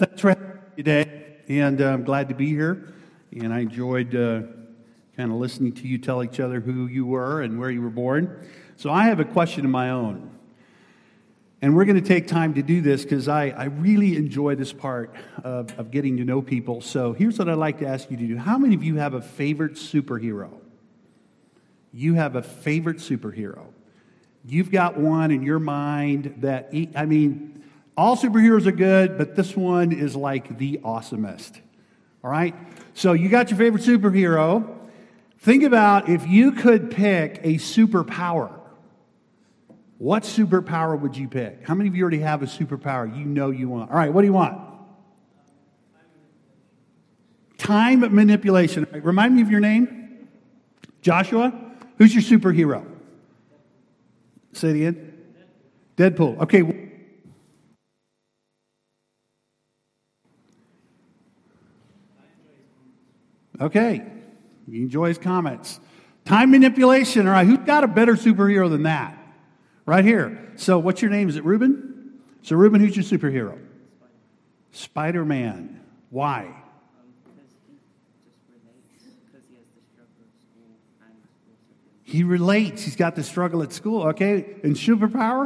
Thanks for having me today, and I'm glad to be here. And I enjoyed kind of listening to you tell each other who you were and where you were born. So I have a question of my own. And we're going to take time to do this because I really enjoy this part of getting to know people. So here's what I'd like to ask you to do. How many of you have a favorite superhero? You have a favorite superhero. You've got one in your mind that, all superheroes are good, but this one is like the awesomest. All right? So you got your favorite superhero. Think about if you could pick a superpower. What superpower would you pick? How many of you already have a superpower you know you want? All right, what do you want? Time manipulation. Remind me of your name. Joshua? Who's your superhero? Say it again. Deadpool. Okay. Okay. You enjoy his comments. Time manipulation. All right. Who's got a better superhero than that? Right here. So what's your name? Is it Reuben? So Reuben, who's your superhero? Spider-Man. Why? He relates. He's got the struggle at school. Okay. And superpower?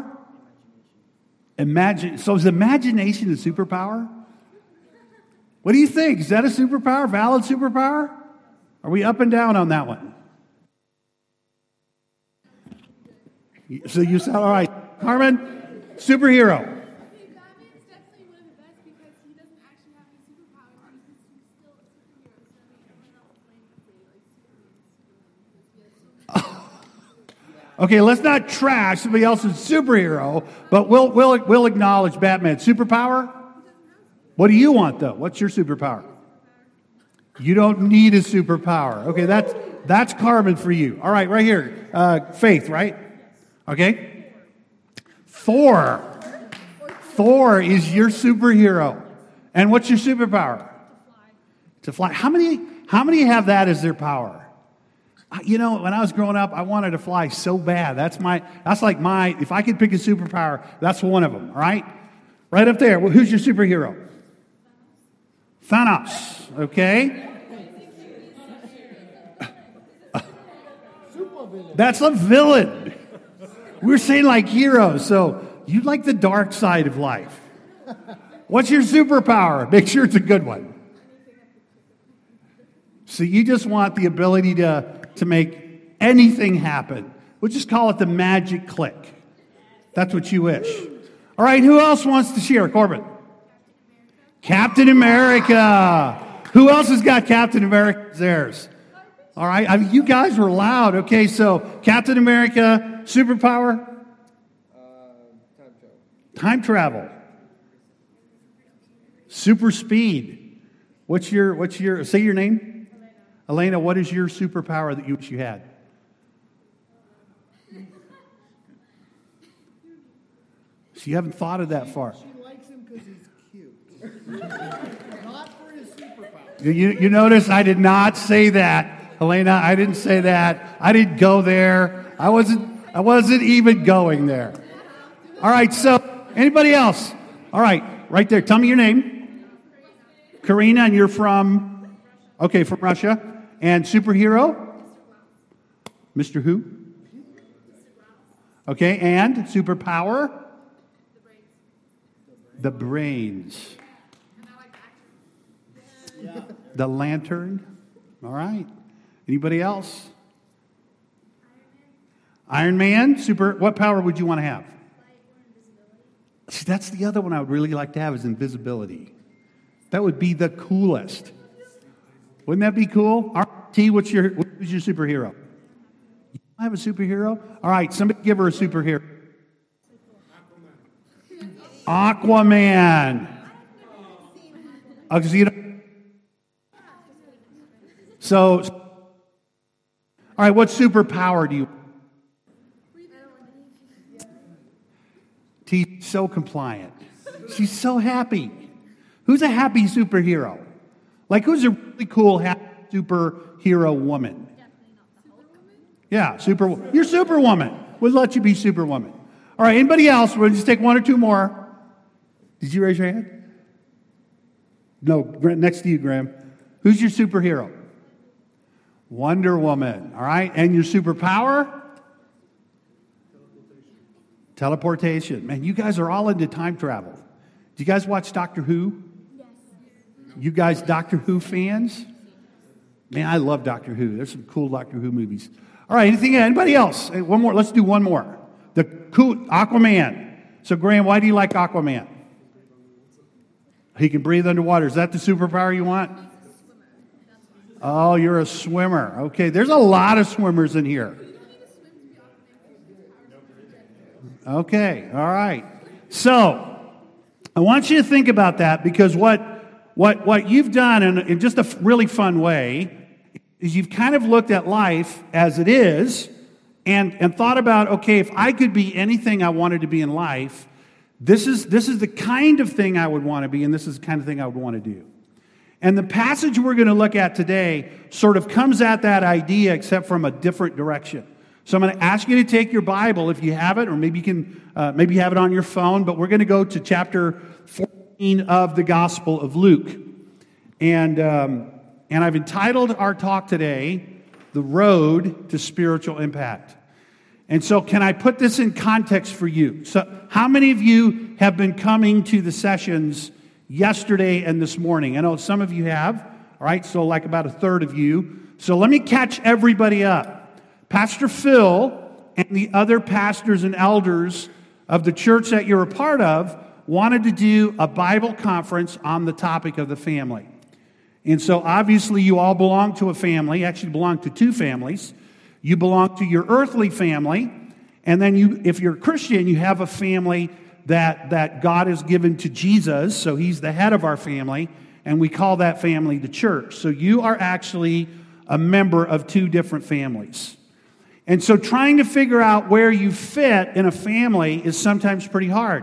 So is imagination a superpower? What do you think? Is that a superpower? Valid superpower? Are we up and down on that one? So you sound all right. Carmen, superhero. Batman's definitely one of the best because he doesn't actually have any superpowers. He's still a superhero. So Okay, let's not trash somebody else's superhero, but we'll acknowledge Batman. Superpower? What do you want though? What's your superpower? You don't need a superpower. Okay, that's Carmen for you. All right, right here. Faith, right? Okay. Thor. Thor is your superhero. And what's your superpower? To fly. How many have that as their power? You know, when I was growing up, I wanted to fly so bad. That's like if I could pick a superpower, that's one of them, all right? Right up there. Well, who's your superhero? Thanos, okay? That's a villain. We're saying like heroes, so you like the dark side of life. What's your superpower? Make sure it's a good one. So you just want the ability to make anything happen. We'll just call it the magic click. That's what you wish. All right, who else wants to share? Corbin. Captain America. Who else has got Captain America's theirs? All right, you guys were loud. Okay, so Captain America, superpower? Time travel. Super speed. What's your, say your name? Elena, what is your superpower that you wish you had? So you haven't thought of that far. She likes him because he's cute. Not for his superpower. You notice I did not say that. Helena, I didn't say that. I didn't go there. I wasn't even going there. All right, so anybody else? All right, right there. Tell me your name. Karina, and you're from? Okay, from Russia. And superhero? Mr. Who? Okay, and superpower? The brains. The lantern. All right. Anybody else? Iron Man. Super. What power would you want to have? See, that's the other one I would really like to have is invisibility. That would be the coolest. Wouldn't that be cool? RT, who's your superhero? You have a superhero? All right, somebody give her a superhero. Aquaman. So, all right, what superpower do you? She's so compliant. She's so happy. Who's a happy superhero? Like, who's a really cool happy superhero woman? Yeah, you're Superwoman. We'll let you be Superwoman. All right, anybody else? We'll just take one or two more. Did you raise your hand? No, next to you, Graham. Who's your superhero? Wonder Woman, all right? And your superpower? Teleportation. Man, you guys are all into time travel. Do you guys watch Doctor Who? Yes. You guys Doctor Who fans? Man, I love Doctor Who. There's some cool Doctor Who movies. All right, anybody else? Hey, one more. Let's do one more. The cool Aquaman. So, Graham, why do you like Aquaman? He can breathe underwater. Is that the superpower you want? Oh, you're a swimmer. Okay, there's a lot of swimmers in here. Okay, all right. So, I want you to think about that because what you've done in just a really fun way is you've kind of looked at life as it is and thought about, okay, if I could be anything I wanted to be in life, this is the kind of thing I would want to be, and this is the kind of thing I would want to do. And the passage we're going to look at today sort of comes at that idea except from a different direction. So I'm going to ask you to take your Bible if you have it, or maybe you can maybe you have it on your phone, but we're going to go to chapter 14 of the Gospel of Luke. And I've entitled our talk today, The Road to Spiritual Impact. And so can I put this in context for you? So how many of you have been coming to the sessions yesterday and this morning? I know some of you have, all right, so like about a third of you. So let me catch everybody up. Pastor Phil and the other pastors and elders of the church that you're a part of wanted to do a Bible conference on the topic of the family. And so obviously you all belong to a family, actually belong to two families. You belong to your earthly family, and then if you're a Christian, you have a family that God has given to Jesus, so he's the head of our family, and we call that family the church. So you are actually a member of two different families. And so trying to figure out where you fit in a family is sometimes pretty hard.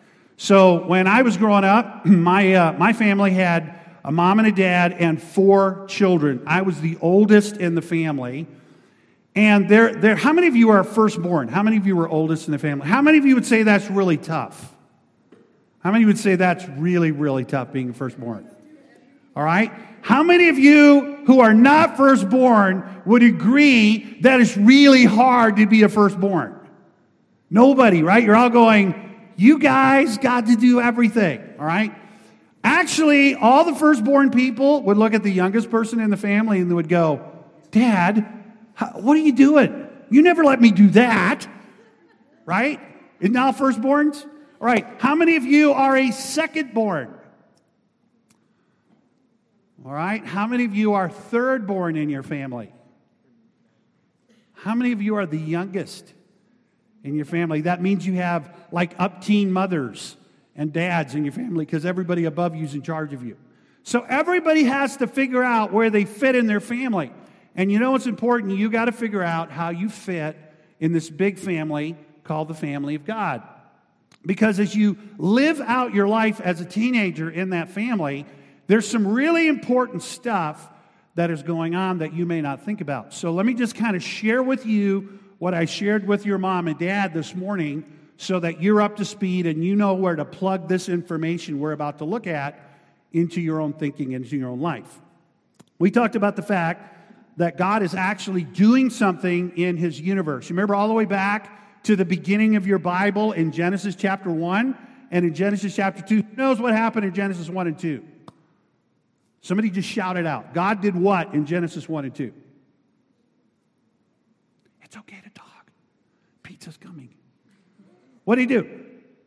So when I was growing up, my family had a mom and a dad and 4 children. I was the oldest in the family. And how many of you are firstborn? How many of you are oldest in the family? How many of you would say that's really tough? How many would say that's really, really tough being a firstborn? All right? How many of you who are not firstborn would agree that it's really hard to be a firstborn? Nobody, right? You're all going, you guys got to do everything, all right? Actually, all the firstborn people would look at the youngest person in the family and they would go, Dad, what are you doing? You never let me do that, right? Isn't that all firstborns? All right, how many of you are a secondborn? All right, how many of you are thirdborn in your family? How many of you are the youngest in your family? That means you have like up-teen mothers and dads in your family because everybody above you is in charge of you. So everybody has to figure out where they fit in their family. And you know what's important? You got to figure out how you fit in this big family called the family of God. Because as you live out your life as a teenager in that family, there's some really important stuff that is going on that you may not think about. So let me just kind of share with you what I shared with your mom and dad this morning so that you're up to speed and you know where to plug this information we're about to look at into your own thinking, into your own life. We talked about the fact that God is actually doing something in his universe. You remember all the way back to the beginning of your Bible in Genesis chapter 1 and in Genesis chapter 2. Who knows what happened in Genesis 1 and 2? Somebody just shout it out. God did what in Genesis 1 and 2? It's okay to talk. Pizza's coming. What did he do?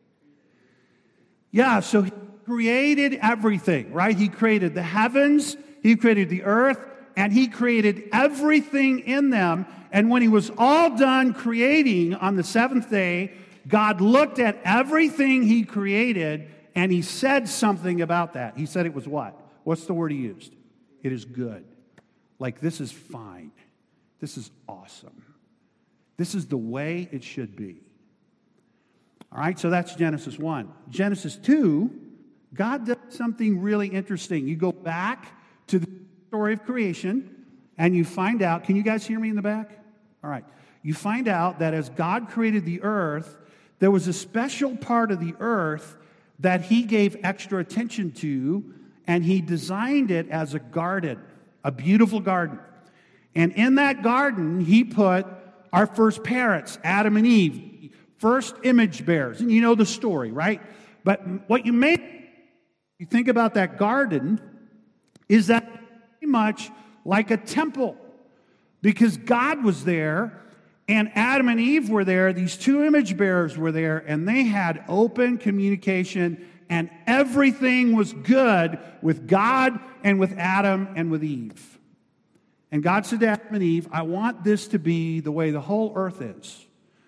Yeah, so he created everything, right? He created the heavens, he created the earth, and he created everything in them. And when he was all done creating on the seventh day, God looked at everything he created and he said something about that. He said it was what? What's the word he used? It is good. Like, this is fine. This is awesome. This is the way it should be. All right, so that's Genesis 1. Genesis 2, God does something really interesting. You go back to the story of creation, and you find out, can you guys hear me in the back? All right. You find out that as God created the earth, there was a special part of the earth that he gave extra attention to, and he designed it as a garden, a beautiful garden. And in that garden, he put our first parents, Adam and Eve, first image bearers. And you know the story, right? But what you think about that garden is that pretty much like a temple, because God was there and Adam and Eve were there. These two image bearers were there, and they had open communication, and everything was good with God and with Adam and with Eve. And God said to Adam and Eve, I want this to be the way the whole earth is.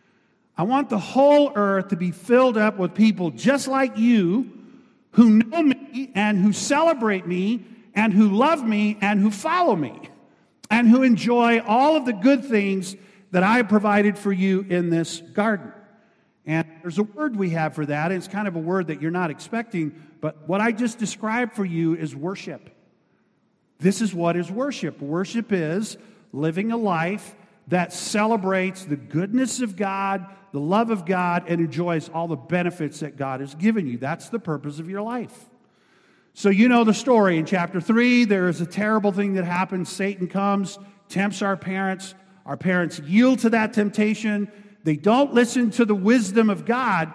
I want the whole earth to be filled up with people just like you, who know me and who celebrate me and who love me and who follow me and who enjoy all of the good things that I provided for you in this garden. And there's a word we have for that. It's kind of a word that you're not expecting, but what I just described for you is worship. This is what is worship. Worship is living a life that celebrates the goodness of God, the love of God, and enjoys all the benefits that God has given you. That's the purpose of your life. So you know the story. In chapter 3, there is a terrible thing that happens. Satan comes, tempts our parents. Our parents yield to that temptation. They don't listen to the wisdom of God.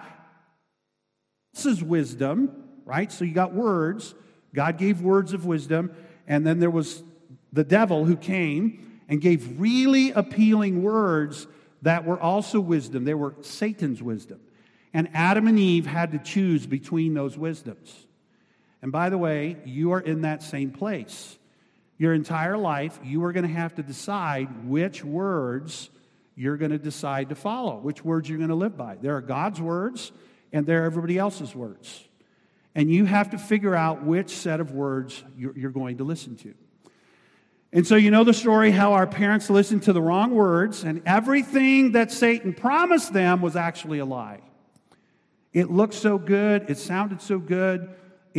This is wisdom, right? So you got words. God gave words of wisdom. And then there was the devil who came and gave really appealing words that were also wisdom. They were Satan's wisdom. And Adam and Eve had to choose between those wisdoms. And by the way, you are in that same place. Your entire life, you are going to have to decide which words you're going to decide to follow, which words you're going to live by. There are God's words, and there are everybody else's words. And you have to figure out which set of words you're going to listen to. And so you know the story, how our parents listened to the wrong words, and everything that Satan promised them was actually a lie. It looked so good. It sounded so good.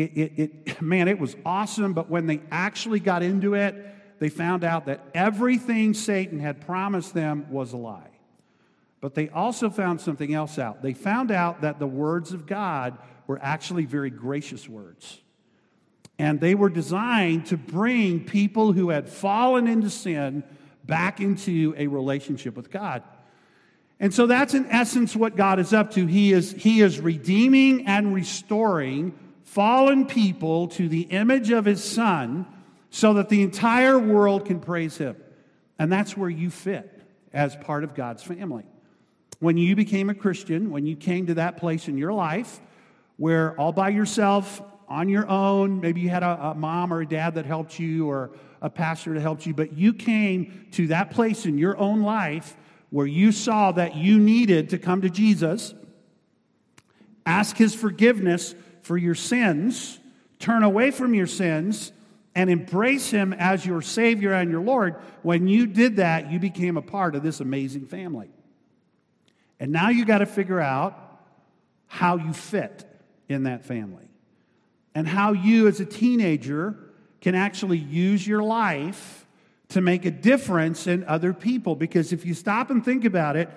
It was awesome, but when they actually got into it, they found out that everything Satan had promised them was a lie. But they also found something else out. They found out that the words of God were actually very gracious words. And they were designed to bring people who had fallen into sin back into a relationship with God. And so that's in essence what God is up to. He is redeeming and restoring fallen people to the image of His Son so that the entire world can praise Him. And that's where you fit as part of God's family. When you became a Christian, when you came to that place in your life where all by yourself, on your own, maybe you had a mom or a dad that helped you or a pastor that helped you, but you came to that place in your own life where you saw that you needed to come to Jesus, ask His forgiveness for your sins, turn away from your sins, and embrace Him as your Savior and your Lord. When you did that, you became a part of this amazing family. And now you got to figure out how you fit in that family and how you as a teenager can actually use your life to make a difference in other people. Because if you stop and think about it,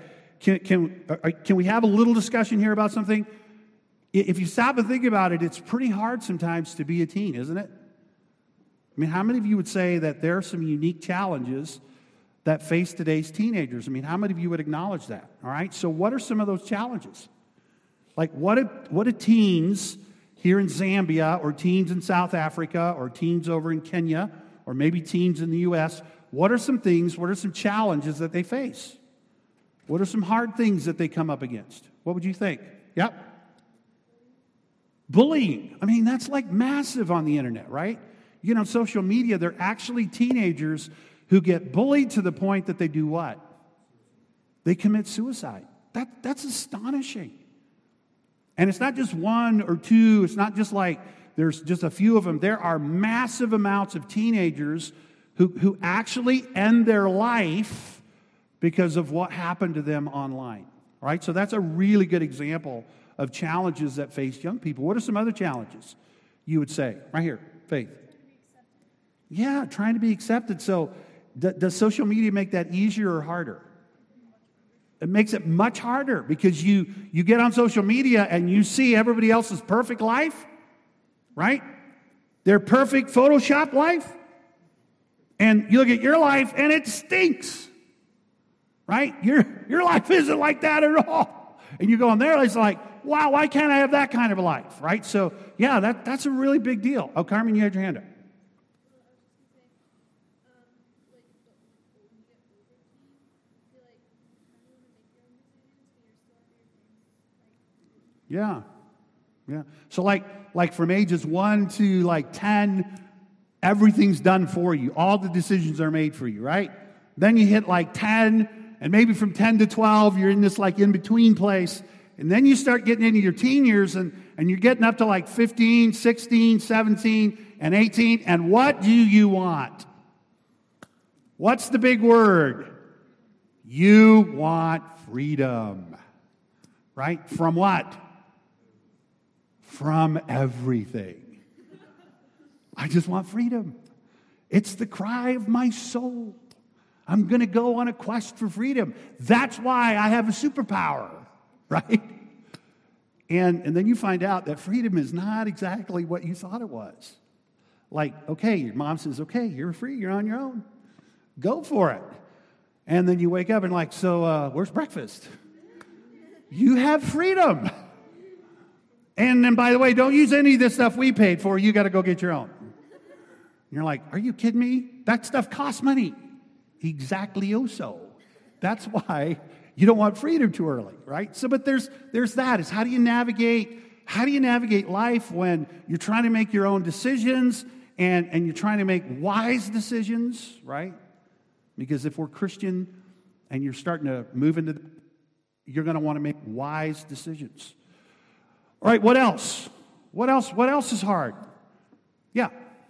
can we have a little discussion here about something? If you stop and think about it, it's pretty hard sometimes to be a teen, isn't it? I mean, how many of you would say that there are some unique challenges that face today's teenagers? I mean, how many of you would acknowledge that? All right, so what are some of those challenges? Like, what do teens here in Zambia or teens in South Africa or teens over in Kenya or maybe teens in the U.S., what are some challenges that they face? What are some hard things that they come up against? What would you think? Yep. Bullying. I mean, that's like massive on the internet, right? You know, social media, they're actually teenagers who get bullied to the point that they do what? They commit suicide. That's astonishing. And it's not just one or two. It's not just like there's just a few of them. There are massive amounts of teenagers who actually end their life because of what happened to them online. All right? So that's a really good example of challenges that face young people. What are some other challenges you would say? Right here, Faith. Yeah, trying to be accepted. So does social media make that easier or harder? It makes it much harder because you get on social media and you see everybody else's perfect life, right? their perfect Photoshop life, and you look at your life and it stinks, right? Your life isn't like that at all. And you go on there, it's like, wow, why can't I have that kind of a life, right? So, yeah, that's a really big deal. Oh, Carmen, you had your hand up. Yeah. So like from ages 1 to like 10, everything's done for you. All the decisions are made for you, right? Then you hit like 10, and maybe from 10 to 12, you're in this like in-between place. And then you start getting into your teen years, and you're getting up to like 15, 16, 17, and 18. And what do you want? What's the big word? You want freedom. Right? From what? From everything. I just want freedom. It's the cry of my soul. I'm going to go on a quest for freedom. That's why I have a superpower, right? And then you find out that freedom is not exactly what you thought it was. Like, okay, your mom says, okay, you're free, you're on your own. Go for it. And then you wake up and like, so where's breakfast? You have freedom. And then, by the way, don't use any of this stuff we paid for. You got to go get your own. And you're like, are you kidding me? That stuff costs money. Exactly so. That's why you don't want freedom too early, right? So, but there's that. Is how do you navigate life when you're trying to make your own decisions and you're trying to make wise decisions, right? Because if we're Christian and you're starting to move into, you're going to want to make wise decisions. All right, what else? What else is hard? Yeah.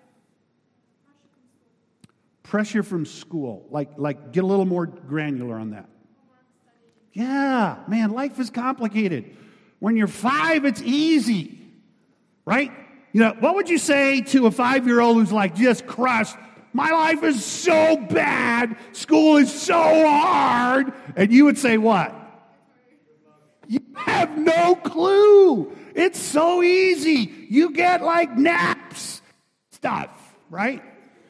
Pressure from school. Like get a little more granular on that. Yeah, man, life is complicated. When you're 5, it's easy. Right? You know, what would you say to a 5-year-old who's like just crushed? My life is so bad. School is so hard. And you would say what? You have no clue. It's so easy. You get like naps stuff, right?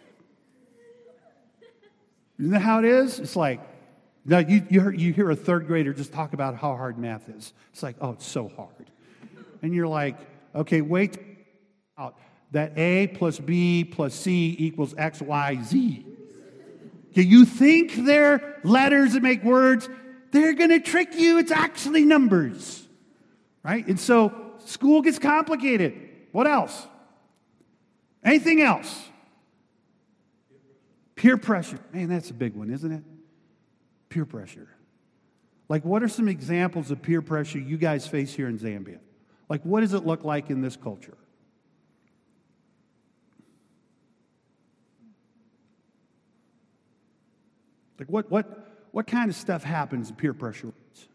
Isn't that how it is? It's like, no, you hear a 3rd grader just talk about how hard math is. It's like, oh, it's so hard. And you're like, okay, wait out that A plus B plus C equals X, Y, Z. Do you think they're letters that make words? They're going to trick you. It's actually numbers, right? And so school gets complicated. What else? Anything else? Peer pressure. Man, that's a big one, isn't it? Peer pressure. Like, what are some examples of peer pressure you guys face here in Zambia? Like, what does it look like in this culture? Like, what kind of stuff happens in peer pressure?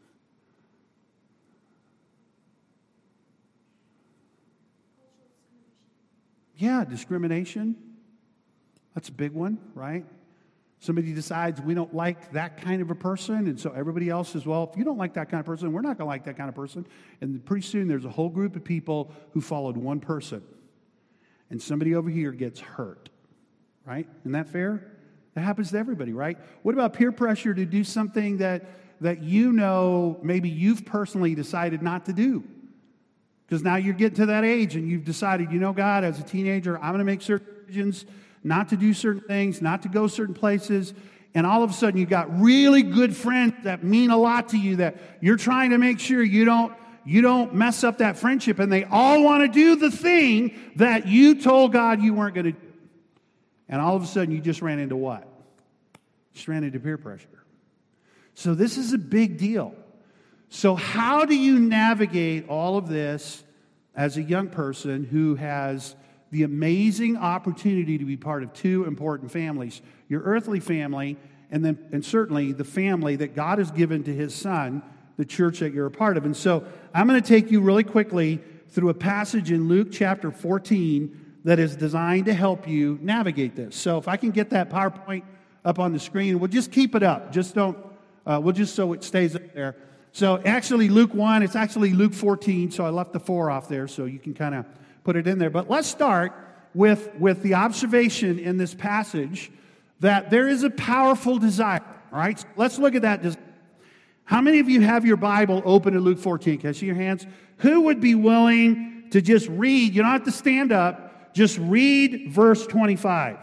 Yeah, discrimination. That's a big one, right? Somebody decides we don't like that kind of a person, and so everybody else says, well, if you don't like that kind of person, we're not going to like that kind of person. And pretty soon there's a whole group of people who followed one person. And somebody over here gets hurt, right? Isn't that fair? That happens to everybody, right? What about peer pressure to do something that you know maybe you've personally decided not to do? Because now you're getting to that age and you've decided, you know, God, as a teenager, I'm going to make certain decisions, not to do certain things, not to go certain places. And all of a sudden you've got really good friends that mean a lot to you that you're trying to make sure you don't mess up that friendship. And they all want to do the thing that you told God you weren't going to do. And all of a sudden you just ran into what? Just ran into peer pressure. So this is a big deal. So how do you navigate all of this as a young person who has the amazing opportunity to be part of 2 important families? Your earthly family, and certainly the family that God has given to His Son, the church that you're a part of. And so I'm going to take you really quickly through a passage in Luke chapter 14 that is designed to help you navigate this. So if I can get that PowerPoint up on the screen, we'll just keep it up. We'll just so it stays up there. So actually Luke 1, it's actually Luke 14, so I left the 4 off there so you can kind of put it in there. But let's start with the observation in this passage that there is a powerful desire. All right, so let's look at that. How many of you have your Bible open to Luke 14? Can I see your hands? Who would be willing to just read? You don't have to stand up. Just read verse 25.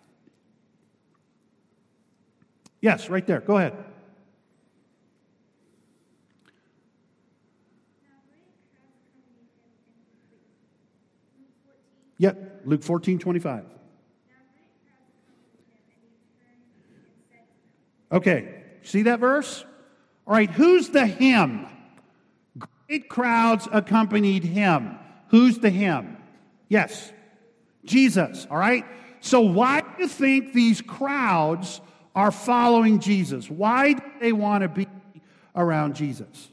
Yes, right there. Go ahead. Yep, Luke 14:25. Okay, see that verse? All right, who's the him? Great crowds accompanied him. Who's the him? Yes, Jesus, all right? So why do you think these crowds are following Jesus? Why do they want to be around Jesus?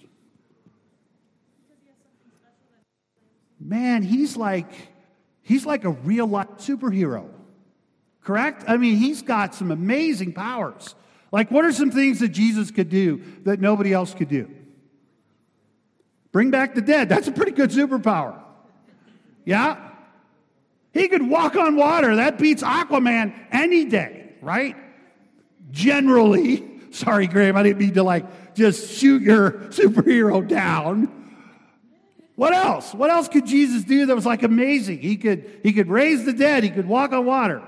Man, he's like a real-life superhero, correct? I mean, he's got some amazing powers. Like, what are some things that Jesus could do that nobody else could do? Bring back the dead. That's a pretty good superpower. Yeah? He could walk on water. That beats Aquaman any day, right? Generally. Sorry, Graham, I didn't mean to just shoot your superhero down. What else? What else could Jesus do that was amazing? He could raise the dead. He could walk on water.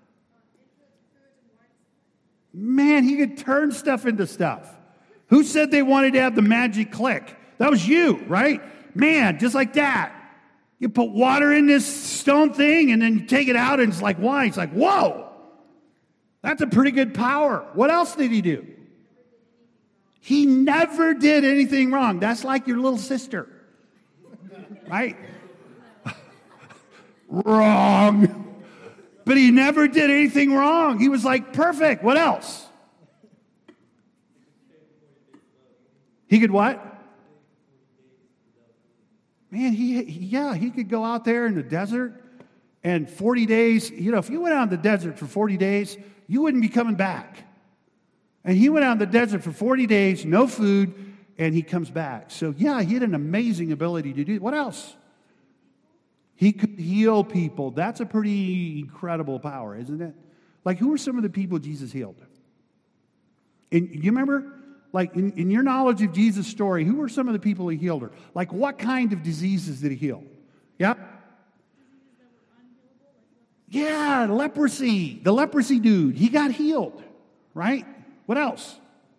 Man, he could turn stuff into stuff. Who said they wanted to have the magic click? That was you, right? Man, just like that. You put water in this stone thing and then you take it out and it's like wine. It's like, whoa, that's a pretty good power. What else did he do? He never did anything wrong. That's like your little sister, right? Wrong. But he never did anything wrong. He was perfect. What else? He could what? Man, he could go out there in the desert and 40 days, if you went out in the desert for 40 days, you wouldn't be coming back. And he went out in the desert for 40 days, no food, and he comes back. So, he had an amazing ability to do it. What else? He could heal people. That's a pretty incredible power, isn't it? Who were some of the people Jesus healed? And you remember, in your knowledge of Jesus' story, who were some of the people he healed her? What kind of diseases did he heal? Yeah? Yeah, leprosy. The leprosy dude, he got healed, right? What else?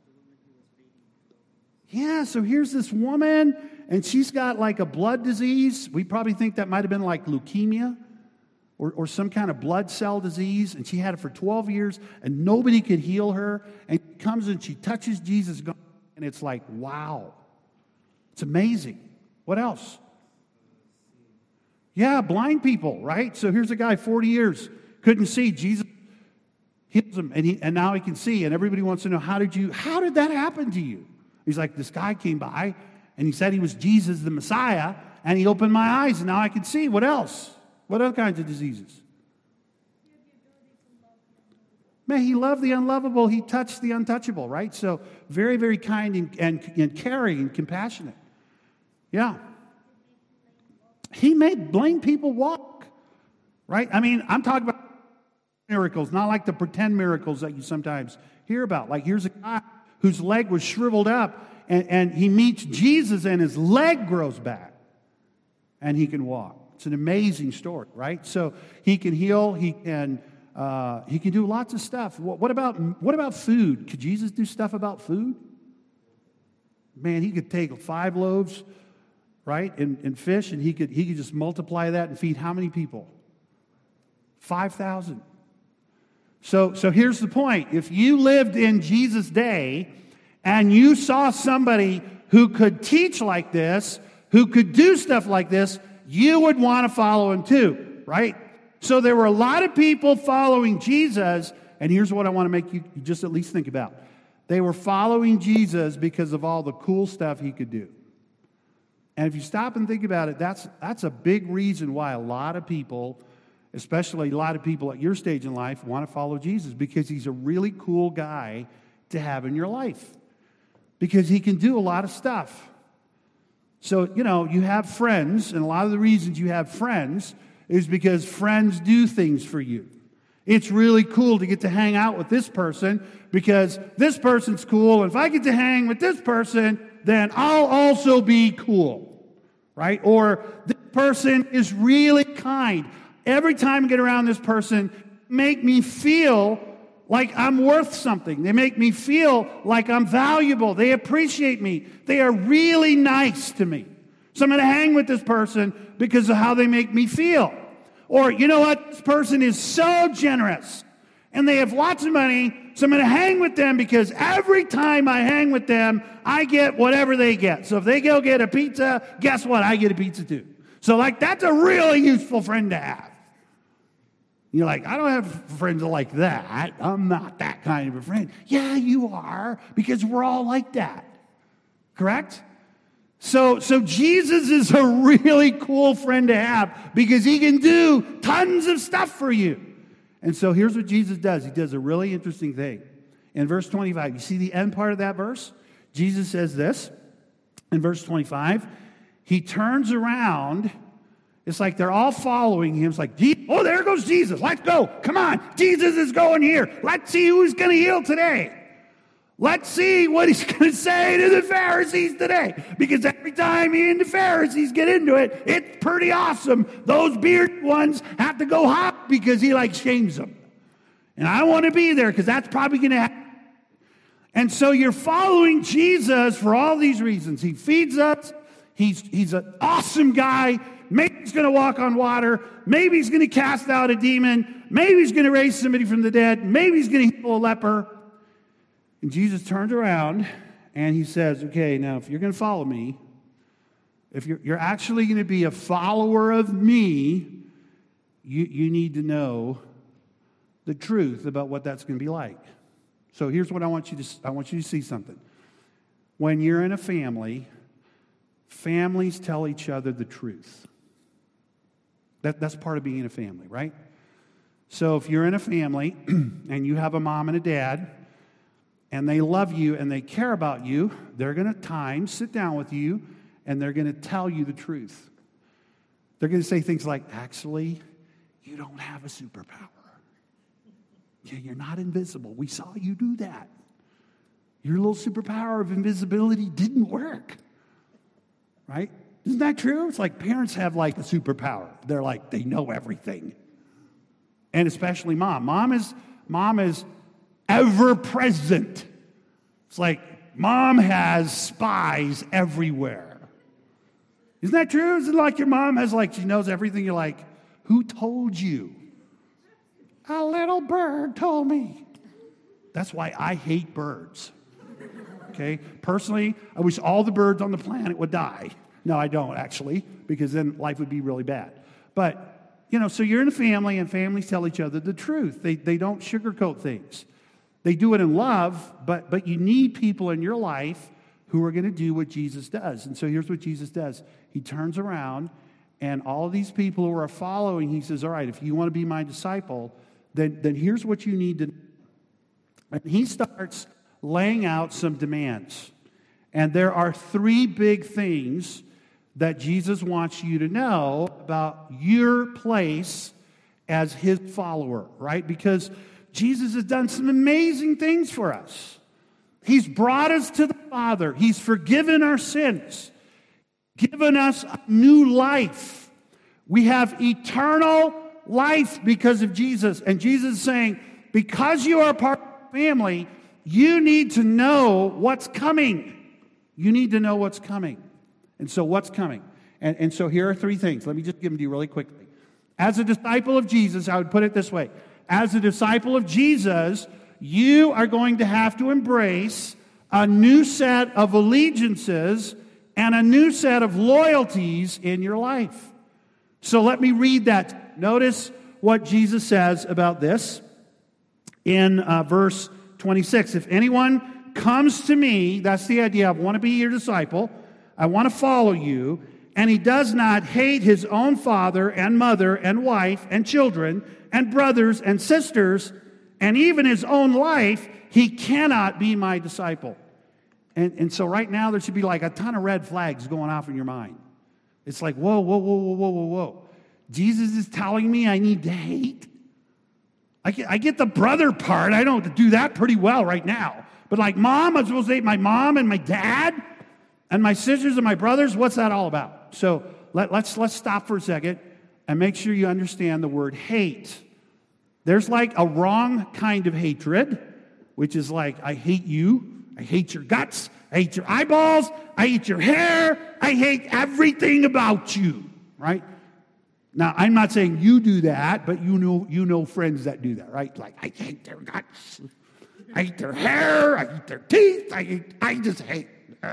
Yeah, so here's this woman, and she's got a blood disease. We probably think that might have been leukemia or some kind of blood cell disease. And she had it for 12 years, and nobody could heal her. And she comes and she touches Jesus, and it's like, wow. It's amazing. What else? Yeah, blind people, right? So here's a guy, 40 years, couldn't see. Jesus heals him, and now he can see. And everybody wants to know, how did that happen to you? He's like, this guy came by, and he said he was Jesus, the Messiah, and he opened my eyes, and now I can see. What else? What other kinds of diseases? Man, he loved the unlovable. He touched the untouchable, right? So very, very kind and caring and compassionate. Yeah. He made blind people walk, right? I mean, I'm talking about miracles, not like the pretend miracles that you sometimes hear about. Here's a guy whose leg was shriveled up, and he meets Jesus, and his leg grows back, and he can walk. It's an amazing story, right? So he can heal, he can do lots of stuff. What about food? Could Jesus do stuff about food? Man, he could take 5 loaves, right, and fish, and he could just multiply that and feed how many people? 5,000. So here's the point. If you lived in Jesus' day and you saw somebody who could teach like this, who could do stuff like this, you would want to follow him too, right? So there were a lot of people following Jesus, and here's what I want to make you just at least think about. They were following Jesus because of all the cool stuff he could do. And if you stop and think about it, that's a big reason why a lot of people, especially a lot of people at your stage in life, want to follow Jesus, because he's a really cool guy to have in your life, because he can do a lot of stuff. So, you have friends, and a lot of the reasons you have friends is because friends do things for you. It's really cool to get to hang out with this person because this person's cool. And if I get to hang with this person, then I'll also be cool, right? Or this person is really kind. Every time I get around this person, make me feel like I'm worth something. They make me feel like I'm valuable. They appreciate me. They are really nice to me. So I'm going to hang with this person because of how they make me feel. Or, you know what? This person is so generous and they have lots of money, so I'm going to hang with them because every time I hang with them, I get whatever they get. So if they go get a pizza, guess what? I get a pizza too. So, that's a really useful friend to have. You're like, I don't have friends like that. I'm not that kind of a friend. Yeah, you are, because we're all like that. Correct? So Jesus is a really cool friend to have because he can do tons of stuff for you. And so here's what Jesus does. He does a really interesting thing. In verse 25, you see the end part of that verse? Jesus says this in verse 25. He turns around. It's like they're all following him. It's like, oh, there goes Jesus. Let's go. Come on. Jesus is going here. Let's see who he's going to heal today. Let's see what he's going to say to the Pharisees today. Because every time he and the Pharisees get into it, it's pretty awesome. Those bearded ones have to go hop because he shames them. And I want to be there because that's probably going to happen. And so you're following Jesus for all these reasons. He feeds us. He's an awesome guy. Maybe he's going to walk on water. Maybe he's going to cast out a demon. Maybe he's going to raise somebody from the dead. Maybe he's going to heal a leper. And Jesus turns around and he says, okay, now if you're going to follow me, if you're actually going to be a follower of me, you need to know the truth about what that's going to be like. So here's what I want you to see something. When you're in a family, families tell each other the truth. That's part of being in a family, right? So if you're in a family and you have a mom and a dad, and they love you and they care about you, they're going to sit down with you, and they're going to tell you the truth. They're going to say things like, actually, you don't have a superpower. Yeah, you're not invisible. We saw you do that. Your little superpower of invisibility didn't work. Right? Isn't that true? It's like parents have a superpower. They're they know everything. And especially mom. Mom is ever present. It's like mom has spies everywhere. Isn't that true? Is it like your mom has she knows everything? You're like, who told you? A little bird told me. That's why I hate birds. Okay? Personally, I wish all the birds on the planet would die. No, I don't actually, because then life would be really bad. But, so you're in a family and families tell each other the truth. They don't sugarcoat things. They do it in love, but you need people in your life who are going to do what Jesus does. And so here's what Jesus does. He turns around, and all of these people who are following, he says, all right, if you want to be my disciple, then here's what you need to do. And he starts laying out some demands. And there are three big things that Jesus wants you to know about your place as his follower, right? Because Jesus has done some amazing things for us. He's brought us to the Father. He's forgiven our sins, given us a new life. We have eternal life because of Jesus. And Jesus is saying, because you are part of the family, you need to know what's coming. You need to know what's coming. And so what's coming? And so here are three things. Let me just give them to you really quickly. As a disciple of Jesus, I would put it this way. As a disciple of Jesus, you are going to have to embrace a new set of allegiances and a new set of loyalties in your life. So let me read that. Notice what Jesus says about this in verse 26. If anyone comes to me, that's the idea. I want to be your disciple. I want to follow you. And he does not hate his own father and mother and wife and children and brothers and sisters and even his own life, he cannot be my disciple. And so right now there should be a ton of red flags going off in your mind. It's like, whoa. Jesus is telling me I need to hate. I get the brother part. I don't do that pretty well right now. But like mom, I'm supposed to hate my mom and my dad and my sisters and my brothers. What's that all about? So let's stop for a second and make sure you understand the word hate. There's like a wrong kind of hatred, which is like, I hate you. I hate your guts. I hate your eyeballs. I hate your hair. I hate everything about you, right? Now, I'm not saying you do that, but you know friends that do that, right? Like, I hate their guts. I hate their hair. I hate their teeth. I just hate.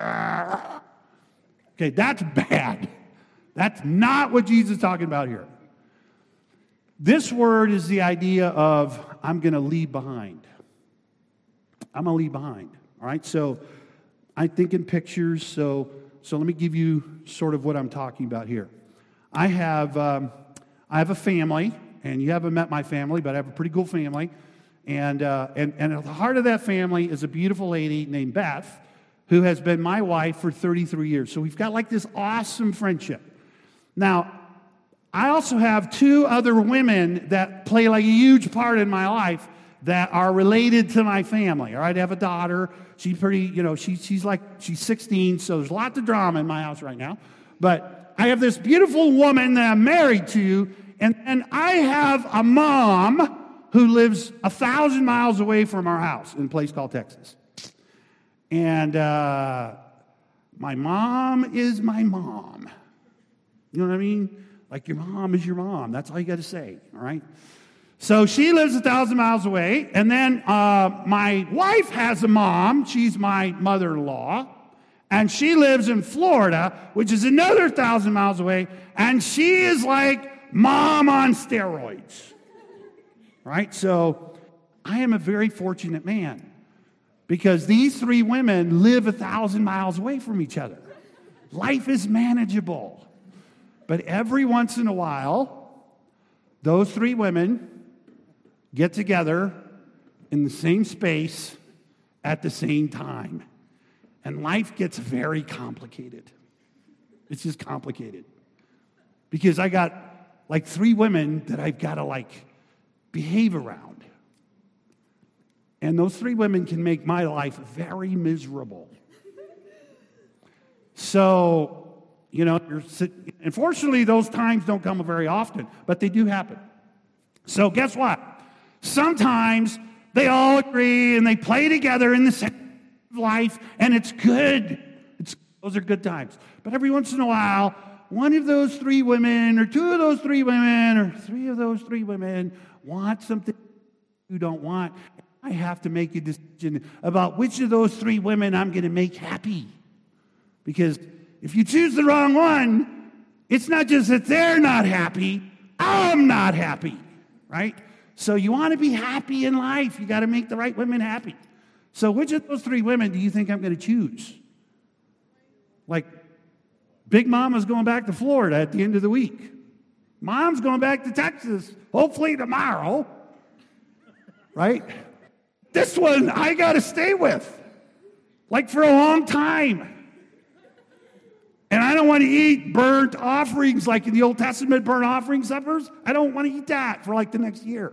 Okay, that's bad. That's not what Jesus is talking about here. This word is the idea of I'm going to leave behind. I'm going to leave behind, all right? So I think in pictures, so let me give you sort of what I'm talking about here. I have a family, and you haven't met my family, but I have a pretty cool family. And at the heart of that family is a beautiful lady named Beth, who has been my wife for 33 years. So we've got like this awesome friendship. Now, I also have two other women that play like a huge part in my life that are related to my family. All right, I have a daughter. She's pretty, she's 16, so there's lots of drama in my house right now. But I have this beautiful woman that I'm married to, and I have a mom who lives 1,000 miles away from our house in a place called Texas. And my mom is my mom. You know what I mean? Like your mom is your mom. That's all you got to say, all right? So she lives 1,000 miles away. And then my wife has a mom. She's my mother-in-law. And she lives in Florida, which is another 1,000 miles away. And she is like mom on steroids. Right? So I am a very fortunate man because these three women live 1,000 miles away from each other. Life is manageable. But every once in a while, those three women get together in the same space at the same time. And life gets very complicated. It's just complicated. Because I got like three women that I've got to behave around. And those three women can make my life very miserable. So, unfortunately, those times don't come very often, but they do happen. So guess what? Sometimes they all agree and they play together in the same life, and it's good. Those are good times. But every once in a while, one of those three women, or two of those three women, or three of those three women want something you don't want. I have to make a decision about which of those three women I'm going to make happy. Because if you choose the wrong one, it's not just that they're not happy, I'm not happy, right? So you want to be happy in life. You got to make the right women happy. So which of those three women do you think I'm going to choose? Like, Big Mama's going back to Florida at the end of the week. Mom's going back to Texas, hopefully tomorrow, right? This one I got to stay with, like for a long time. And I don't want to eat burnt offerings like in the Old Testament burnt offering suppers. I don't want to eat that for like the next year.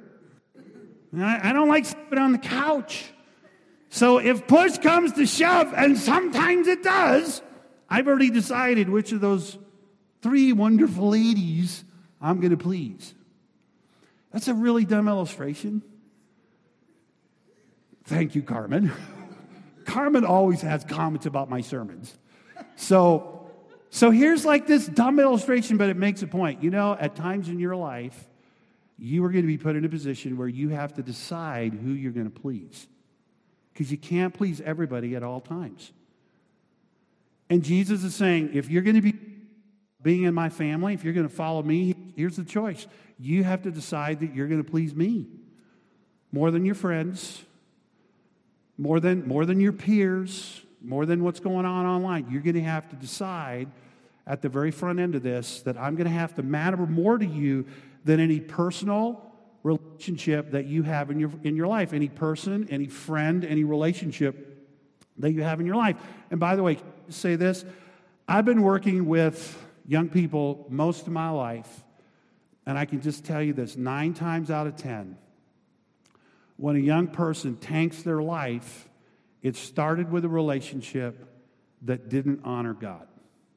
I don't like sleeping on the couch. So if push comes to shove, and sometimes it does, I've already decided which of those three wonderful ladies I'm going to please. That's a really dumb illustration. Thank you, Carmen. Carmen always has comments about my sermons. So here's like this dumb illustration, but it makes a point. At times in your life, you are going to be put in a position where you have to decide who you're going to please. Because you can't please everybody at all times. And Jesus is saying, if you're going to be being in my family, if you're going to follow me, here's the choice. You have to decide that you're going to please me more than your friends, more than your peers, more than what's going on online. You're going to have to decide at the very front end of this that I'm going to have to matter more to you than any personal relationship that you have in your life, any person, any friend, any relationship that you have in your life. And by the way, can I say this? I've been working with young people most of my life, And I can just tell you this, 9 times out of 10, when a young person tanks their life, it started with a relationship that didn't honor God.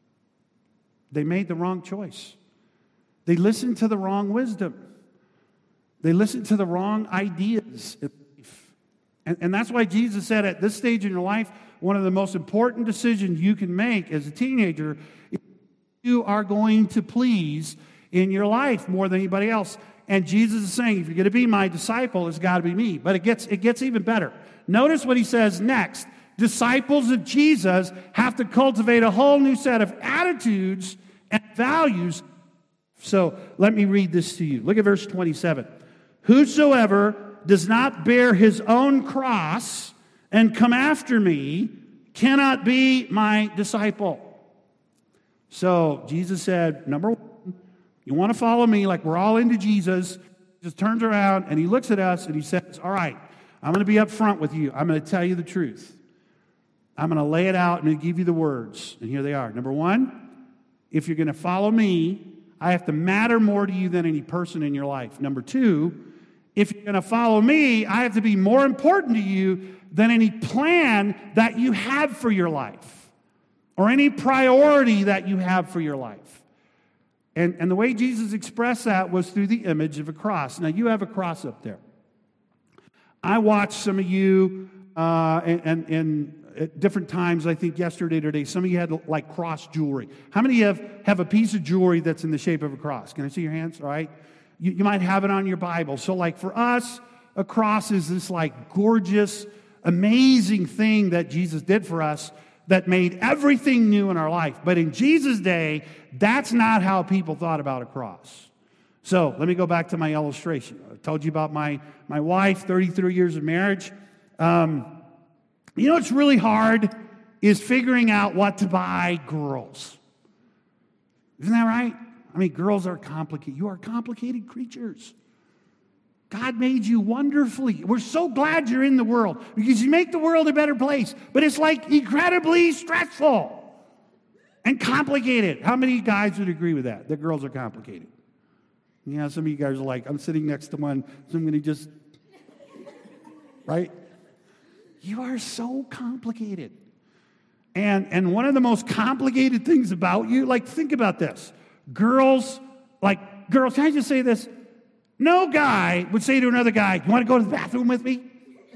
They made the wrong choice. They listened to the wrong wisdom. They listened to the wrong ideas in life. And that's why Jesus said at this stage in your life, one of the most important decisions you can make as a teenager is you are going to please in your life more than anybody else. And Jesus is saying, if you're going to be my disciple, it's got to be me. But it gets even better. Notice what he says next. Disciples of Jesus have to cultivate a whole new set of attitudes and values. So let me read this to you. Look at verse 27. Whosoever does not bear his own cross and come after me cannot be my disciple. So Jesus said, number one, you want to follow me like we're all into Jesus. He just turns around and he looks at us and he says, all right, I'm going to be up front with you. I'm going to tell you the truth. I'm going to lay it out and give you the words. And here they are. Number one, if you're going to follow me, I have to matter more to you than any person in your life. Number two, if you're going to follow me, I have to be more important to you than any plan that you have for your life or any priority that you have for your life. And the way Jesus expressed that was through the image of a cross. Now, you have a cross up there. I watched some of you and at different times, I think yesterday or today, some of you had like cross jewelry. How many have a piece of jewelry that's in the shape of a cross? Can I see your hands? All right. You might have it on your Bible. So like for us, a cross is this like gorgeous, amazing thing that Jesus did for us that made everything new in our life. But in Jesus' day, that's not how people thought about a cross. So let me go back to my illustration. I told you about my wife, 33 years of marriage. You know what's really hard is figuring out what to buy girls. Isn't that right? I mean, girls are complicated. You are complicated creatures. God made you wonderfully. We're so glad you're in the world because you make the world a better place. But it's like incredibly stressful and complicated. How many guys would agree with that girls are complicated? Yeah, some of you guys are like, I'm sitting next to one, so I'm going to just, right? You are so complicated. And one of the most complicated things about you, like think about this. Girls, can I just say this? No guy would say to another guy, you want to go to the bathroom with me?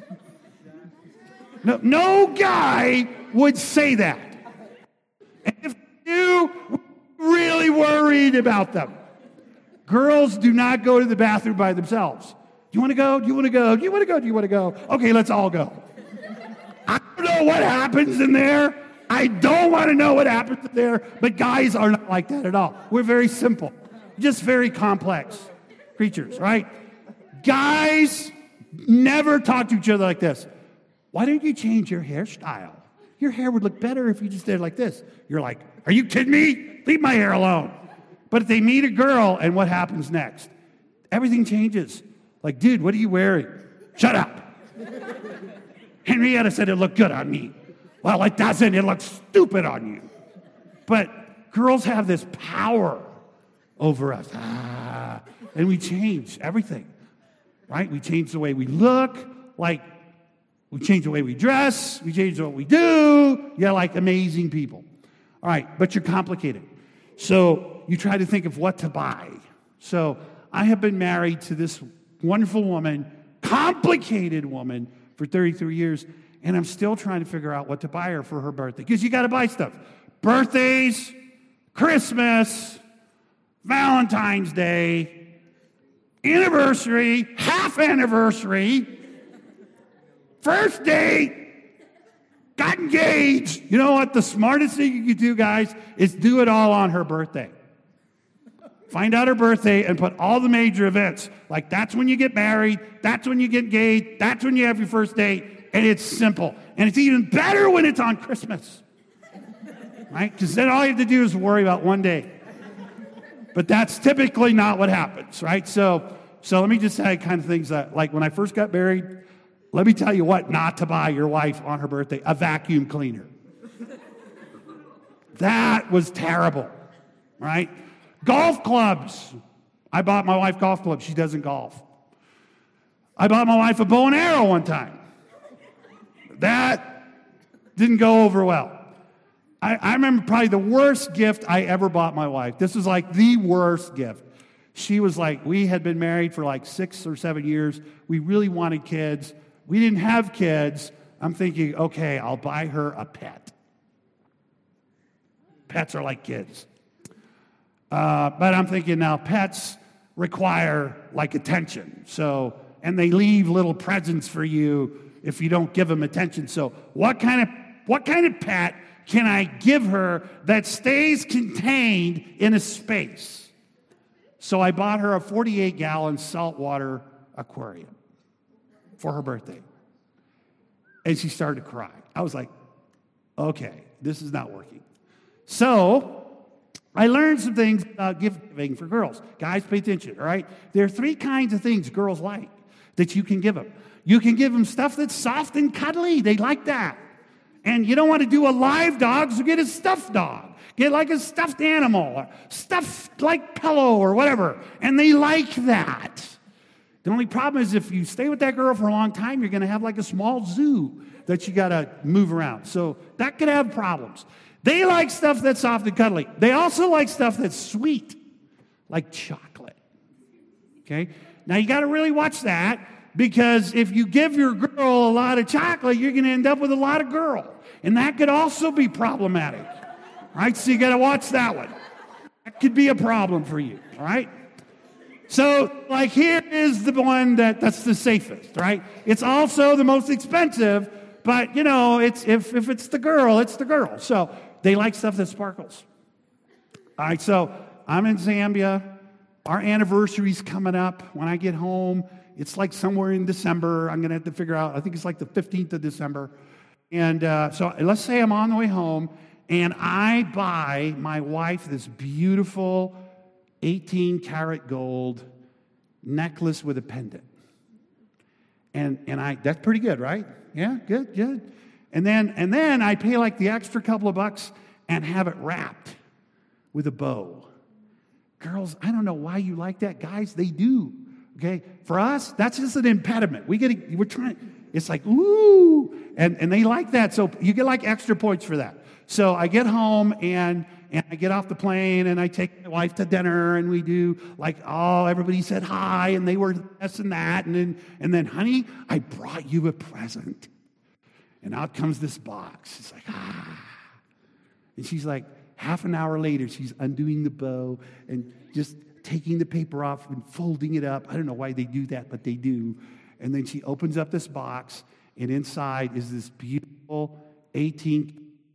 No guy would say that. And if you were really worried about them, girls do not go to the bathroom by themselves. Do you want to go? Do you want to go? Do you want to go? Do you want to go? Okay, let's all go. I don't know what happens in there. I don't want to know what happens in there, but guys are not like that at all. We're very simple, just very complex creatures, right? Guys never talk to each other like this. Why don't you change your hairstyle? Your hair would look better if you just did it like this. You're like, are you kidding me? Leave my hair alone. But if they meet a girl, and what happens next? Everything changes. Like, dude, what are you wearing? Shut up. Henrietta said it looked good on me. Well, it doesn't. It looks stupid on you. But girls have this power over us. And we change everything, right? We change the way we look, like we change the way we dress, we change what we do. You're like amazing people. All right, but you're complicated. So you try to think of what to buy. So I have been married to this wonderful woman, complicated woman, for 33 years, and I'm still trying to figure out what to buy her for her birthday. Because you got to buy stuff. Birthdays, Christmas, Valentine's Day, anniversary, half anniversary, first date, got engaged. You know what? The smartest thing you could do, guys, is do it all on her birthday. Find out her birthday and put all the major events. Like that's when you get married, that's when you get engaged, that's when you have your first date, and it's simple. And it's even better when it's on Christmas. Right? Because then all you have to do is worry about one day. But that's typically not what happens, right? So let me just say kind of things that, like when I first got married, let me tell you what not to buy your wife on her birthday, a vacuum cleaner. That was terrible, right? Golf clubs. I bought my wife golf clubs. She doesn't golf. I bought my wife a bow and arrow one time. That didn't go over well. I remember probably the worst gift I ever bought my wife. This was like the worst gift. She was like, we had been married for like 6 or 7 years. We really wanted kids. We didn't have kids. I'm thinking, okay, I'll buy her a pet. Pets are like kids. But I'm thinking now pets require like attention. So, and they leave little presents for you if you don't give them attention. So what kind of pet can I give her that stays contained in a space? So I bought her a 48-gallon saltwater aquarium for her birthday. And she started to cry. I was like, okay, this is not working. So I learned some things about giving for girls. Guys, pay attention, all right? There are 3 kinds of things girls like that you can give them. You can give them stuff that's soft and cuddly. They like that. And you don't want to do a live dog, so get a stuffed dog. Get like a stuffed animal, or stuffed like pillow or whatever. And they like that. The only problem is if you stay with that girl for a long time, you're going to have like a small zoo that you got to move around. So that could have problems. They like stuff that's soft and cuddly. They also like stuff that's sweet, like chocolate. Okay? Now you got to really watch that. Because if you give your girl a lot of chocolate, you're going to end up with a lot of girl. And that could also be problematic. Right? So you got to watch that one. That could be a problem for you. All right? So, like, here is the one that's the safest, right? It's also the most expensive, but, you know, it's if it's the girl, it's the girl. So they like stuff that sparkles. All right, so I'm in Zambia. Our anniversary's coming up. When I get home, it's like somewhere in December. I'm going to have to figure out. I think it's like the 15th of December. And so let's say I'm on the way home, and I buy my wife this beautiful 18-karat gold necklace with a pendant. And that's pretty good, right? Yeah, good. And then I pay like the extra couple of bucks and have it wrapped with a bow. Girls, I don't know why you like that. Guys, they do. Okay? For us, that's just an impediment. We're trying, it's like, ooh, and they like that. So you get like extra points for that. So I get home and I get off the plane and I take my wife to dinner and we do like, oh, everybody said hi and they were this and that. And then, honey, I brought you a present. And out comes this box. It's like, And she's like, half an hour later, she's undoing the bow and just taking the paper off and folding it up. I don't know why they do that, but they do. And then she opens up this box, and inside is this beautiful 18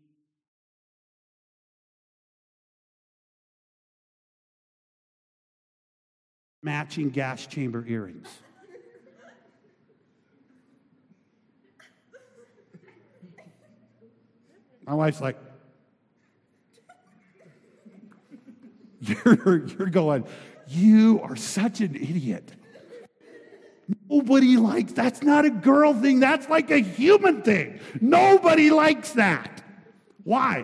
matching gas chamber earrings. My wife's like, You're going, you are such an idiot. Nobody likes, that's not a girl thing. That's like a human thing. Nobody likes that. Why?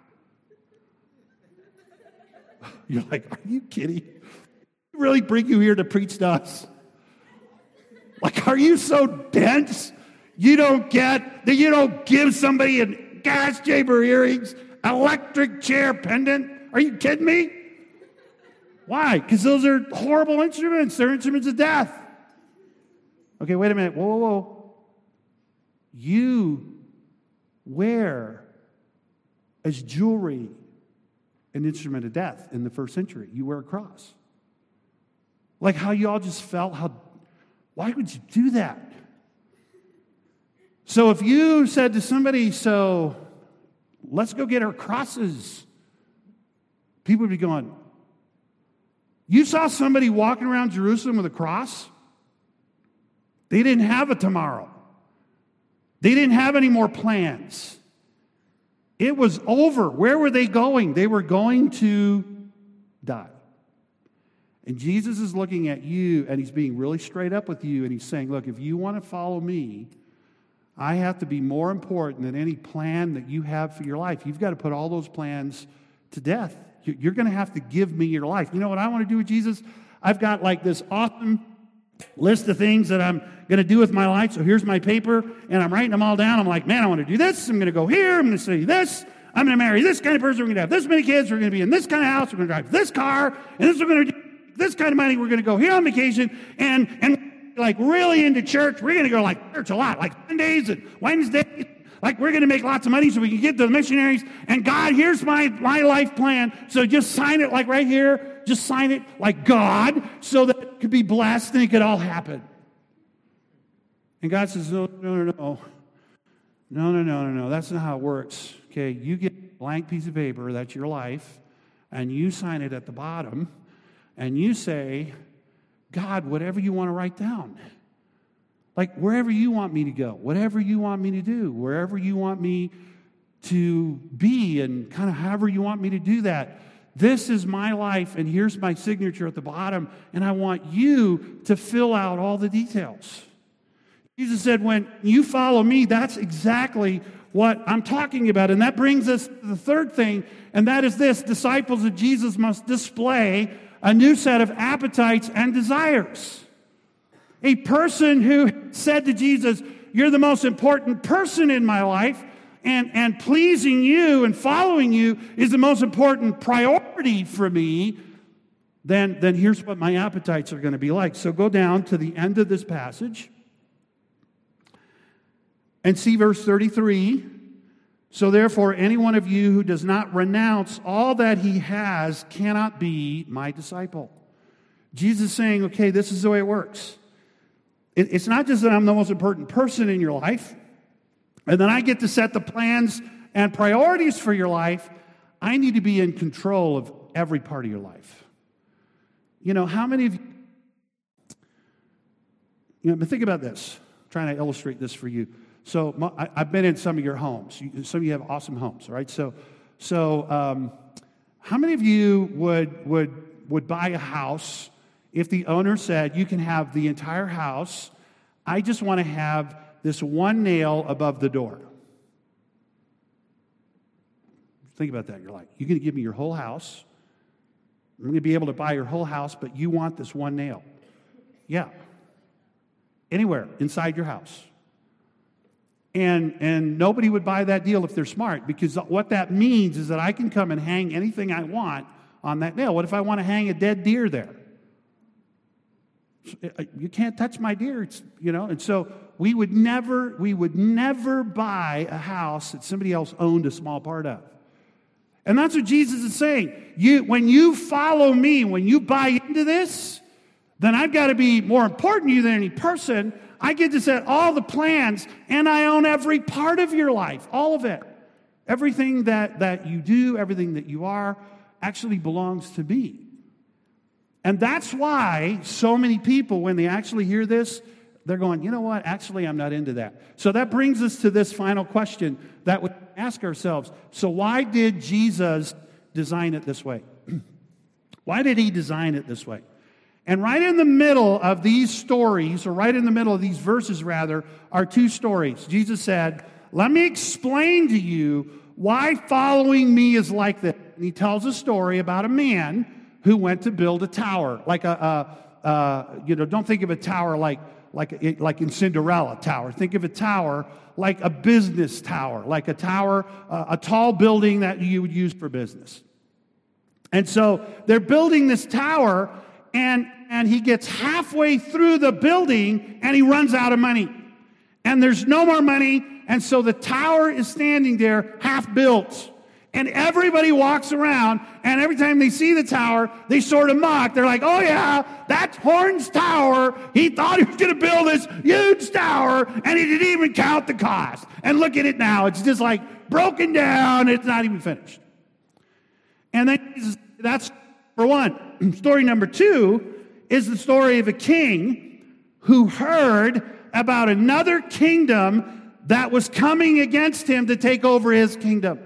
You're like, are you kidding? Really bring you here to preach to us? Like, are you so dense? You don't get that you don't give somebody a gas chamber earrings, electric chair pendant? Are you kidding me? Why? Because those are horrible instruments. They're instruments of death. Okay, wait a minute. Whoa. You wear as jewelry an instrument of death in the first century. You wear a cross. Like how you all just felt, why would you do that? So if you said to somebody, so let's go get our crosses, people would be going, you saw somebody walking around Jerusalem with a cross? They didn't have a tomorrow. They didn't have any more plans. It was over. Where were they going? They were going to die. And Jesus is looking at you, and he's being really straight up with you, and he's saying, look, if you want to follow me, I have to be more important than any plan that you have for your life. You've got to put all those plans to death. You're going to have to give me your life. You know what I want to do with Jesus? I've got like this awesome list of things that I'm going to do with my life. So here's my paper, and I'm writing them all down. I'm like, man, I want to do this. I'm going to go here. I'm going to study this. I'm going to marry this kind of person. We're going to have this many kids. We're going to be in this kind of house. We're going to drive this car. And this we're going to do this kind of money. We're going to go here on vacation. And like really into church. We're going to go like church a lot, like Sundays and Wednesdays. Like we're going to make lots of money so we can get to the missionaries. And God, here's my life plan. So just sign it like right here. Just sign it like God so that it could be blessed and it could all happen. And God says, no. That's not how it works. Okay, you get a blank piece of paper, that's your life, and you sign it at the bottom, and you say, God, whatever you want to write down. Like wherever you want me to go, whatever you want me to do, wherever you want me to be, and kind of however you want me to do that. This is my life, and here's my signature at the bottom, and I want you to fill out all the details. Jesus said, when you follow me, that's exactly what I'm talking about. And that brings us to the third thing, and that is this. Disciples of Jesus must display a new set of appetites and desires. A person who said to Jesus, you're the most important person in my life, and pleasing you and following you is the most important priority for me, then here's what my appetites are going to be like. So go down to the end of this passage and see verse 33. So therefore, any one of you who does not renounce all that he has cannot be my disciple. Jesus is saying, okay, this is the way it works. It's not just that I'm the most important person in your life, and then I get to set the plans and priorities for your life. I need to be in control of every part of your life. You know, how many of you, but think about this. I'm trying to illustrate this for you. So I've been in some of your homes. Some of you have awesome homes, right? So how many of you would buy a house if the owner said, you can have the entire house, I just want to have this one nail above the door? Think about that. You're like, you're going to give me your whole house. I'm going to be able to buy your whole house, but you want this one nail. Yeah. Anywhere inside your house. And nobody would buy that deal if they're smart, because what that means is that I can come and hang anything I want on that nail. What if I want to hang a dead deer there? You can't touch my deer, and so we would never buy a house that somebody else owned a small part of. And that's what Jesus is saying. When you follow me, when you buy into this, then I've got to be more important to you than any person. I get to set all the plans, and I own every part of your life, all of it. Everything that you do, everything that you are, actually belongs to me. And that's why so many people, when they actually hear this, they're going, you know what, actually I'm not into that. So that brings us to this final question that we ask ourselves. So why did Jesus design it this way? Why did he design it this way? And right in the middle of these stories, or right in the middle of these verses rather, are two stories. Jesus said, let me explain to you why following me is like this. And he tells a story about a man who went to build a tower, like don't think of a tower like in Cinderella Tower. Think of a tower like a business tower, like a tower, a tall building that you would use for business. And so they're building this tower, and he gets halfway through the building, and he runs out of money. And there's no more money, and so the tower is standing there half built. And everybody walks around, and every time they see the tower, they sort of mock. They're like, oh yeah, that's Horn's tower. He thought he was going to build this huge tower, and he didn't even count the cost. And look at it now. It's just like broken down. It's not even finished. And then that's number one. Story number two is the story of a king who heard about another kingdom that was coming against him to take over his kingdom.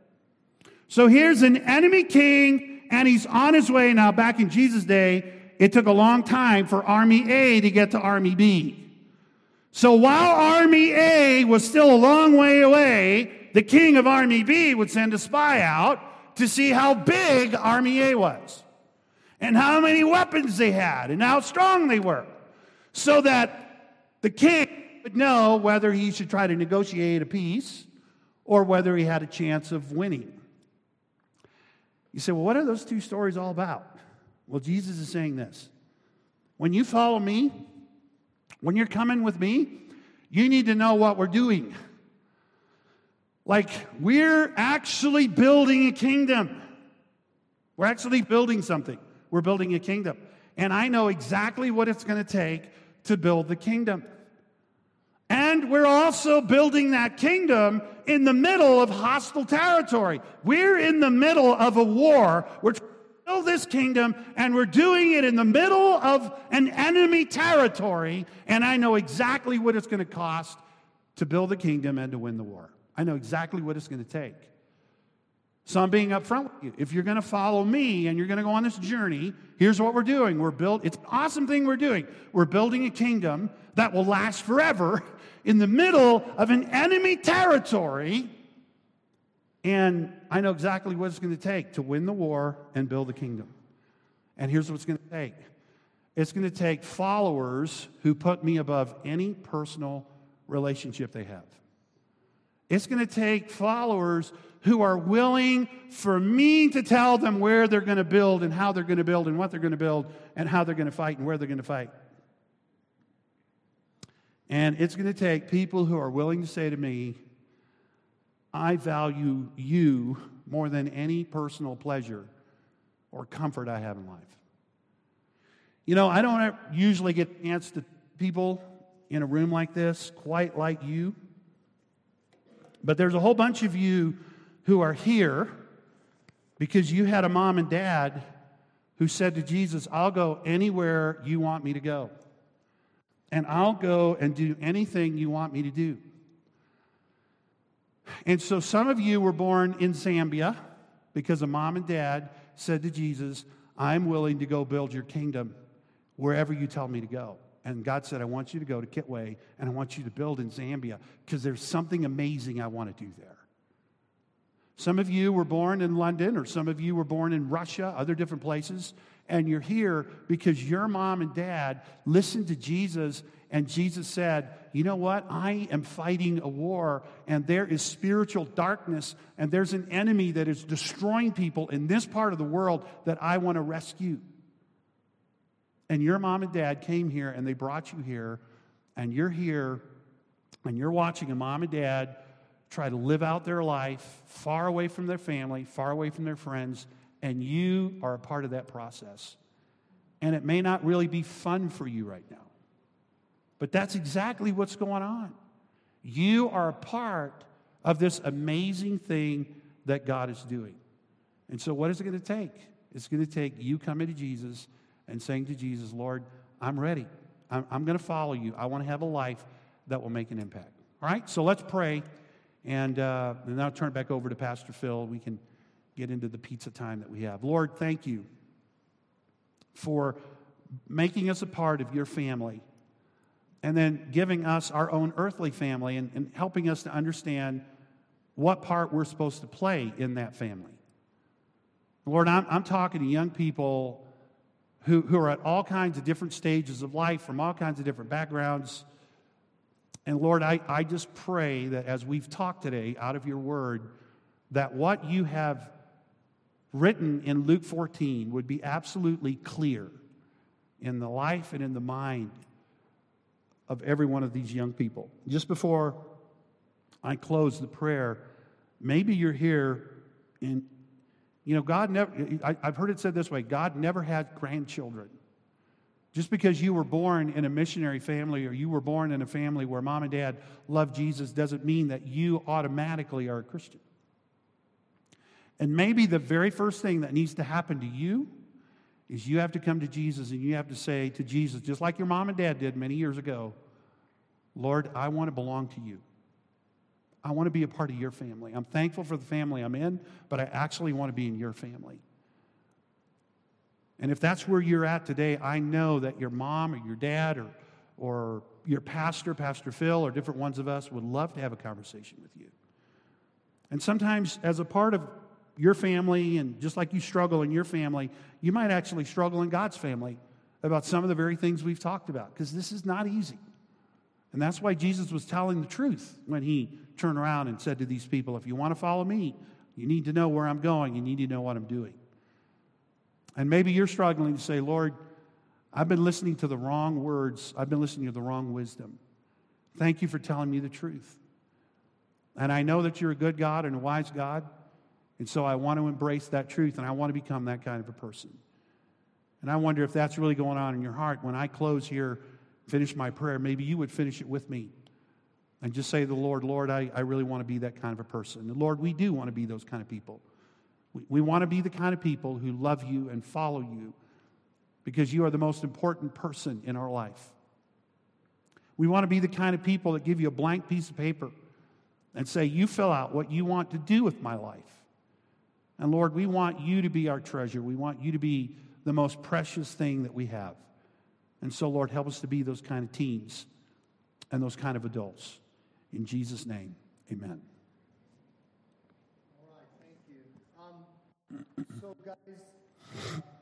So here's an enemy king, and he's on his way. Now, back in Jesus' day, it took a long time for Army A to get to Army B. So while Army A was still a long way away, the king of Army B would send a spy out to see how big Army A was. and how many weapons they had and how strong they were, so that the king would know whether he should try to negotiate a peace or whether he had a chance of winning. You say, well, what are those two stories all about? Well, Jesus is saying this. When you follow me, when you're coming with me, you need to know what we're doing. Like, we're actually building a kingdom. We're actually building something. We're building a kingdom. And I know exactly what it's going to take to build the kingdom. And we're also building that kingdom in the middle of hostile territory. We're in the middle of a war. We're trying to build this kingdom, and we're doing it in the middle of an enemy territory. And I know exactly what it's going to cost to build the kingdom and to win the war. I know exactly what it's going to take. So I'm being upfront with you. If you're going to follow me and you're going to go on this journey, here's what we're doing. It's an awesome thing we're doing. We're building a kingdom that will last forever in the middle of an enemy territory. And I know exactly what it's going to take to win the war and build the kingdom. And here's what it's going to take. It's going to take followers who put me above any personal relationship they have. It's going to take followers who are willing for me to tell them where they're going to build and how they're going to build and what they're going to build and how they're going to fight and where they're going to fight. And it's going to take people who are willing to say to me, I value you more than any personal pleasure or comfort I have in life. You know, I don't usually get to answer to people in a room like this quite like you. But there's a whole bunch of you who are here because you had a mom and dad who said to Jesus, I'll go anywhere you want me to go. And I'll go and do anything you want me to do. And so some of you were born in Zambia because a mom and dad said to Jesus, I'm willing to go build your kingdom wherever you tell me to go. And God said, I want you to go to Kitwe, and I want you to build in Zambia because there's something amazing I want to do there. Some of you were born in London, or some of you were born in Russia, other different places, and you're here because your mom and dad listened to Jesus, and Jesus said, you know what? I am fighting a war, and there is spiritual darkness, and there's an enemy that is destroying people in this part of the world that I want to rescue. And your mom and dad came here, and they brought you here, and you're here, and you're watching a mom and dad try to live out their life far away from their family, far away from their friends, and you are a part of that process. And it may not really be fun for you right now, but that's exactly what's going on. You are a part of this amazing thing that God is doing. And so what is it going to take? It's going to take you coming to Jesus and saying to Jesus, Lord, I'm ready. I'm going to follow you. I want to have a life that will make an impact. All right, so let's pray. And then I'll turn it back over to Pastor Phil. We can get into the pizza time that we have. Lord, thank you for making us a part of your family and then giving us our own earthly family and helping us to understand what part we're supposed to play in that family. Lord, I'm talking to young people who are at all kinds of different stages of life, from all kinds of different backgrounds. And Lord, I just pray that as we've talked today out of your word, that what you have written in Luke 14 would be absolutely clear in the life and in the mind of every one of these young people. Just before I close the prayer, maybe you're here and, you know, God never, I've heard it said this way, God never had grandchildren. Just because you were born in a missionary family or you were born in a family where mom and dad love Jesus doesn't mean that you automatically are a Christian. And maybe the very first thing that needs to happen to you is you have to come to Jesus and you have to say to Jesus, just like your mom and dad did many years ago, Lord, I want to belong to you. I want to be a part of your family. I'm thankful for the family I'm in, but I actually want to be in your family. And if that's where you're at today, I know that your mom or your dad or your pastor, Pastor Phil, or different ones of us would love to have a conversation with you. And sometimes as a part of your family, and just like you struggle in your family, you might actually struggle in God's family about some of the very things we've talked about, because this is not easy. And that's why Jesus was telling the truth when he turned around and said to these people, if you want to follow me, you need to know where I'm going. You need to know what I'm doing. And maybe you're struggling to say, Lord, I've been listening to the wrong words. I've been listening to the wrong wisdom. Thank you for telling me the truth. And I know that you're a good God and a wise God. And so I want to embrace that truth, and I want to become that kind of a person. And I wonder if that's really going on in your heart. When I close here, finish my prayer, maybe you would finish it with me and just say to the Lord, Lord, I really want to be that kind of a person. And Lord, we do want to be those kind of people. We want to be the kind of people who love you and follow you because you are the most important person in our life. We want to be the kind of people that give you a blank piece of paper and say, you fill out what you want to do with my life. And Lord, we want you to be our treasure. We want you to be the most precious thing that we have. And so, Lord, help us to be those kind of teens and those kind of adults. In Jesus' name, amen. All right, thank you. So, guys,